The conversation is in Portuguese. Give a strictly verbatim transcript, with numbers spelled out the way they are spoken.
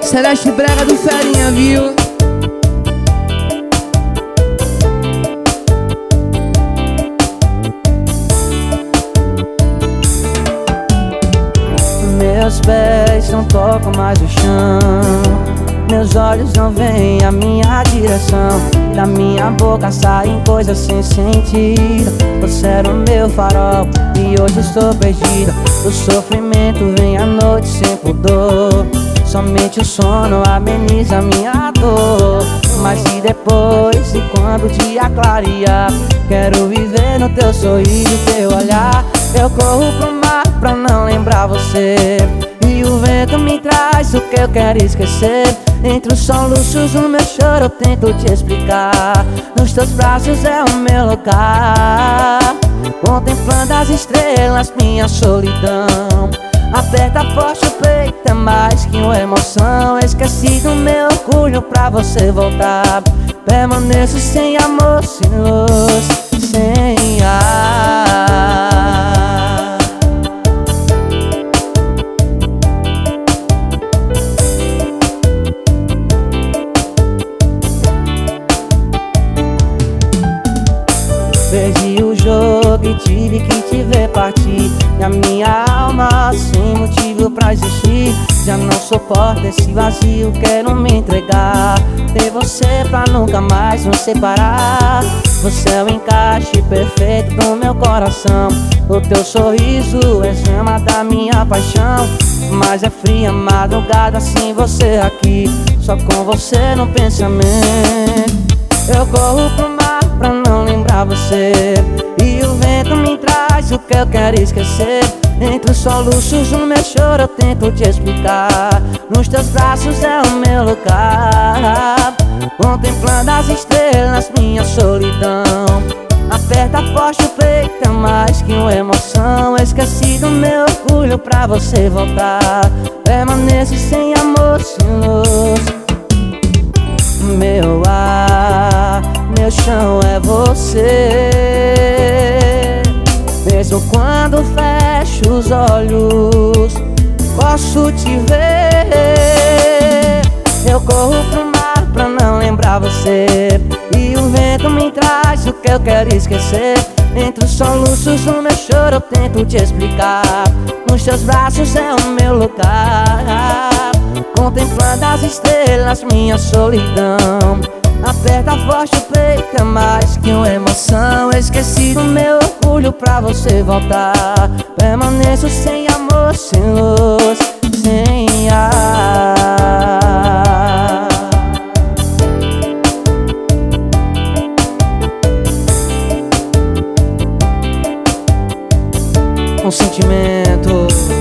Celeste Brega do Ferinha, viu? Meus pés não tocam mais o chão, meus olhos não veem a minha direção. Da minha boca saem coisas sem sentido. Você era o meu farol e hoje estou perdida. O sofrimento vem à noite sem pudor. Somente o sono ameniza minha dor. Mas e depois, e quando o dia clarear, quero viver no teu sorriso, teu olhar. Eu corro pro mar pra não lembrar você, e o vento me traz o que eu quero esquecer. Entre os soluços do meu choro eu tento te explicar. Nos teus braços é o meu lugar, contemplando as estrelas, minha solidão. Aperta forte o peito, é mais que uma emoção. Esqueci do meu orgulho pra você voltar. Permaneço sem amor, sem luz, sem ar. Perdi o jogo e tive que te ver partir. E a minha alma sem motivo pra existir. Já não suporto esse vazio, quero me entregar. Ter você pra nunca mais nos separar. Você é o encaixe perfeito do meu coração. O teu sorriso é chama da minha paixão. Mas é fria madrugada sem você aqui, só com você no pensamento. Eu corro pro mar pra não lembrar você, e o vento me traz o que eu quero esquecer. Entre os soluços do meu choro eu tento te explicar. Nos teus braços é o meu lugar, contemplando as estrelas, minha solidão. Aperta forte o peito, é mais que uma emoção. Esqueci do meu orgulho pra você voltar. Permaneço sem amor, sem luz. Meu ar, meu chão é você. Mesmo quando fecho os olhos, posso te ver. Eu corro pro mar pra não lembrar você, e o vento me traz o que eu quero esquecer. Entre os soluços do meu choro eu tento te explicar. Nos teus braços é o meu lugar, contemplando as estrelas, minha solidão. Aperta forte o peito, é mais que uma emoção. Esqueci do meu orgulho pra você voltar. Permaneço sem amor, sem luz, sem ar. Com sentimento.